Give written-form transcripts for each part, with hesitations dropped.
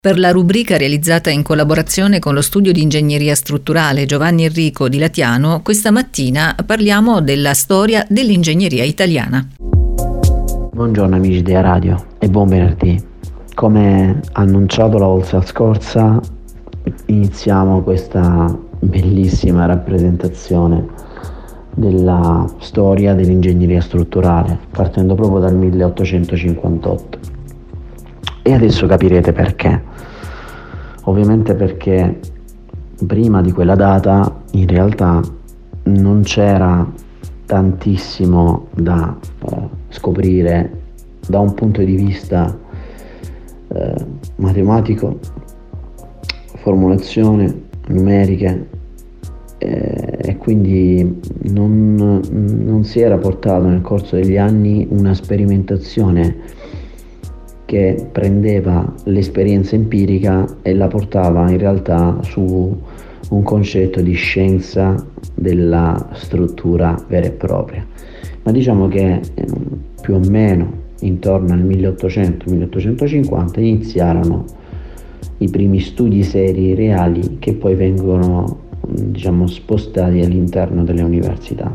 Per la rubrica realizzata in collaborazione con lo studio di ingegneria strutturale Giovanni Enrico di Latiano, questa mattina parliamo della storia dell'ingegneria italiana. Buongiorno amici di Radio e buon venerdì. Come annunciato la volta scorsa, iniziamo questa bellissima rappresentazione della storia dell'ingegneria strutturale, partendo proprio dal 1858. E adesso capirete perché. Ovviamente perché prima di quella data in realtà non c'era tantissimo da scoprire da un punto di vista matematico, formulazione, numeriche, e quindi non si era portato nel corso degli anni una sperimentazione che prendeva l'esperienza empirica e la portava in realtà su un concetto di scienza della struttura vera e propria. Ma diciamo che più o meno intorno al 1800-1850 iniziarono i primi studi seri reali che poi vengono spostati all'interno delle università.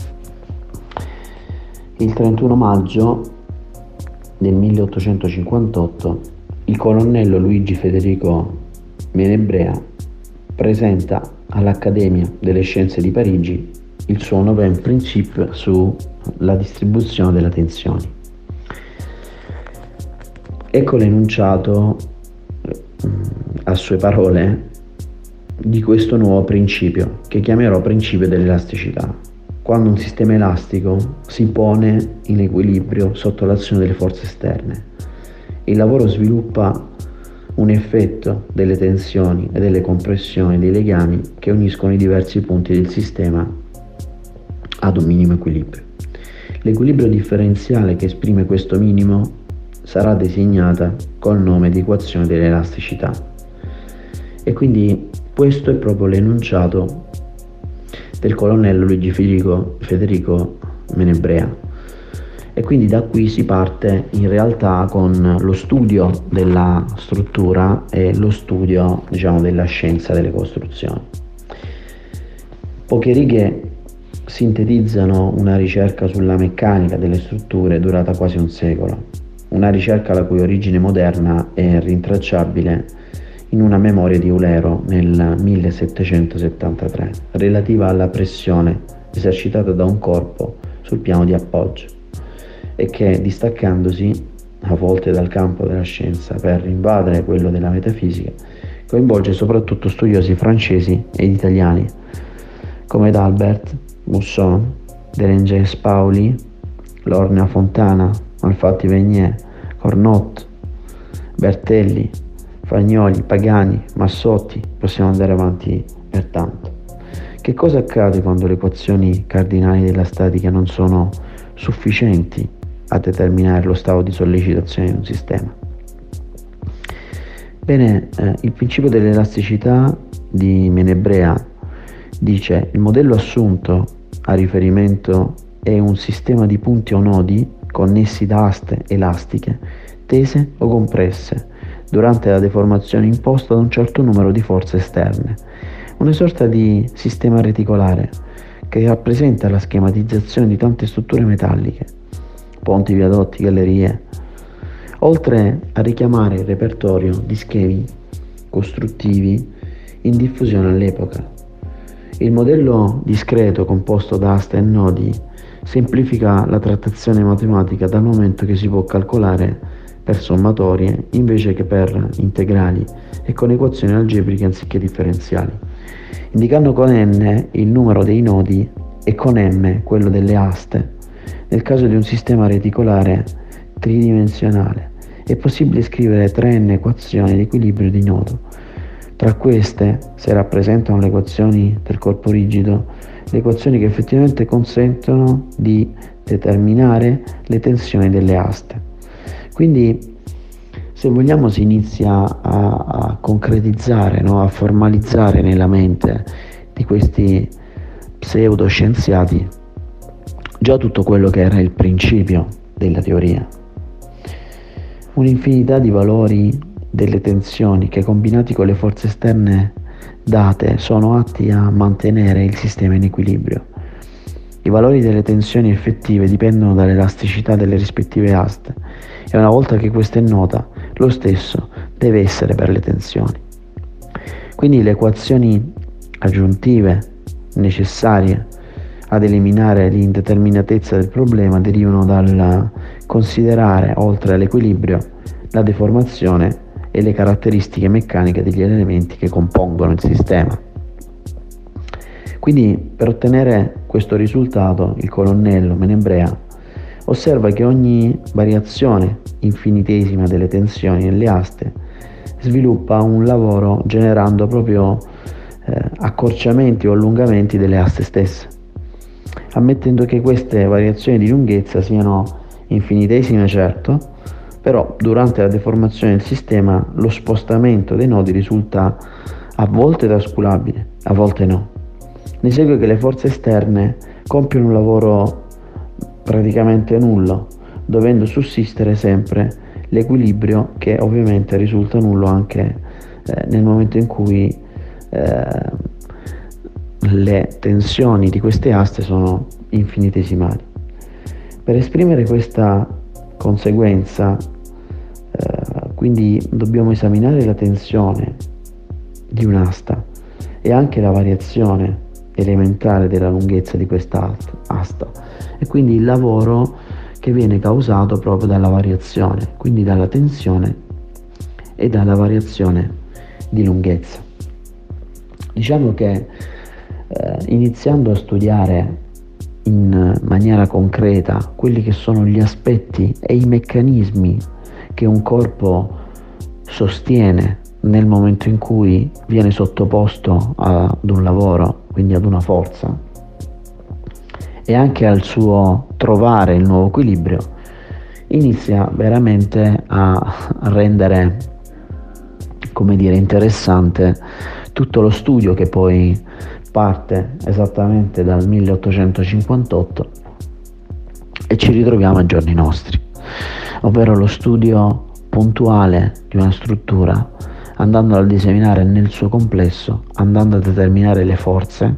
Il 31 maggio del 1858 il colonnello Luigi Federico Menebrea presenta all'Accademia delle Scienze di Parigi il suo Novem Principe sulla distribuzione delle tensioni. Ecco l'enunciato, a sue parole, di questo nuovo principio che chiamerò principio dell'elasticità. Quando un sistema elastico si pone in equilibrio sotto l'azione delle forze esterne, il lavoro sviluppa un effetto delle tensioni e delle compressioni dei legami che uniscono i diversi punti del sistema ad un minimo equilibrio. L'equilibrio differenziale che esprime questo minimo sarà designata col nome di equazione dell'elasticità. E quindi questo è proprio l'enunciato del colonnello Luigi Federico Menebrea, e quindi da qui si parte in realtà con lo studio della struttura e lo studio della scienza delle costruzioni. Poche righe sintetizzano una ricerca sulla meccanica delle strutture durata quasi un secolo, una ricerca la cui origine moderna è rintracciabile in una memoria di Eulero nel 1773, relativa alla pressione esercitata da un corpo sul piano di appoggio e che, distaccandosi a volte dal campo della scienza per invadere quello della metafisica, coinvolge soprattutto studiosi francesi ed italiani come D'Albert, Mousson, Dérangès Pauli, Lornea Fontana, Malfatti-Venier, Cornot, Bertelli, Fagnoli, Pagani, Massotti, possiamo andare avanti pertanto. Che cosa accade quando le equazioni cardinali della statica non sono sufficienti a determinare lo stato di sollecitazione di un sistema? Bene, il principio dell'elasticità di Menebrea dice: il modello assunto a riferimento è un sistema di punti o nodi connessi da aste elastiche, tese o compresse durante la deformazione imposta da un certo numero di forze esterne, una sorta di sistema reticolare che rappresenta la schematizzazione di tante strutture metalliche, ponti, viadotti, gallerie, oltre a richiamare il repertorio di schemi costruttivi in diffusione all'epoca. Il modello discreto composto da aste e nodi semplifica la trattazione matematica dal momento che si può calcolare per sommatorie invece che per integrali e con equazioni algebriche anziché differenziali, indicando con n il numero dei nodi e con m quello delle aste. Nel caso di un sistema reticolare tridimensionale è possibile scrivere 3n equazioni di equilibrio di nodo. Tra queste si rappresentano le equazioni del corpo rigido, le equazioni che effettivamente consentono di determinare le tensioni delle aste. Quindi, se vogliamo, si inizia a concretizzare, a formalizzare nella mente di questi pseudoscienziati già tutto quello che era il principio della teoria. Un'infinità di valori delle tensioni che, combinati con le forze esterne date, sono atti a mantenere il sistema in equilibrio. I valori delle tensioni effettive dipendono dall'elasticità delle rispettive aste e una volta che questa è nota, lo stesso deve essere per le tensioni. Quindi le equazioni aggiuntive necessarie ad eliminare l'indeterminatezza del problema derivano dal considerare, oltre all'equilibrio, la deformazione e le caratteristiche meccaniche degli elementi che compongono il sistema. Quindi, per ottenere questo risultato, il colonnello Menebrea osserva che ogni variazione infinitesima delle tensioni nelle aste sviluppa un lavoro generando proprio accorciamenti o allungamenti delle aste stesse, ammettendo che queste variazioni di lunghezza siano infinitesime, certo, però durante la deformazione del sistema lo spostamento dei nodi risulta a volte trascurabile, a volte no. Ne segue che le forze esterne compiono un lavoro praticamente nullo, dovendo sussistere sempre l'equilibrio, che ovviamente risulta nullo anche nel momento in cui le tensioni di queste aste sono infinitesimali. Per esprimere questa conseguenza, quindi dobbiamo esaminare la tensione di un'asta e anche la variazione elementare della lunghezza di questa asta, e quindi il lavoro che viene causato proprio dalla variazione, quindi dalla tensione e dalla variazione di lunghezza. Diciamo che iniziando a studiare in maniera concreta quelli che sono gli aspetti e i meccanismi che un corpo sostiene nel momento in cui viene sottoposto ad un lavoro, quindi ad una forza, e anche al suo trovare il nuovo equilibrio, inizia veramente a rendere, come dire, interessante tutto lo studio che poi parte esattamente dal 1858 e ci ritroviamo ai giorni nostri, ovvero lo studio puntuale di una struttura, andando a diseminare nel suo complesso, andando a determinare le forze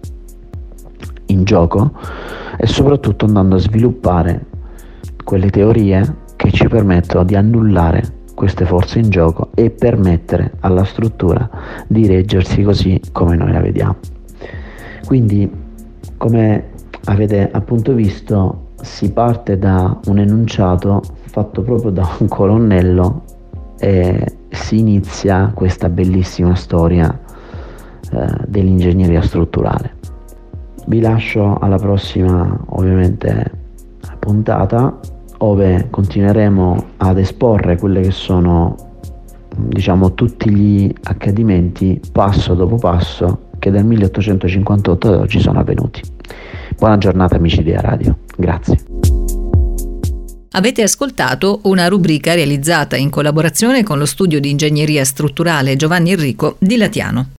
in gioco e soprattutto andando a sviluppare quelle teorie che ci permettono di annullare queste forze in gioco e permettere alla struttura di reggersi così come noi la vediamo. Quindi, come avete appunto visto, si parte da un enunciato fatto proprio da un colonnello e si inizia questa bellissima storia dell'ingegneria strutturale. Vi lascio alla prossima, ovviamente, puntata, dove continueremo ad esporre quelle che sono, diciamo, tutti gli accadimenti passo dopo passo che dal 1858 ad oggi sono avvenuti. Buona giornata amici di Radio, grazie. Avete ascoltato una rubrica realizzata in collaborazione con lo studio di ingegneria strutturale Giovanni Enrico di Latiano.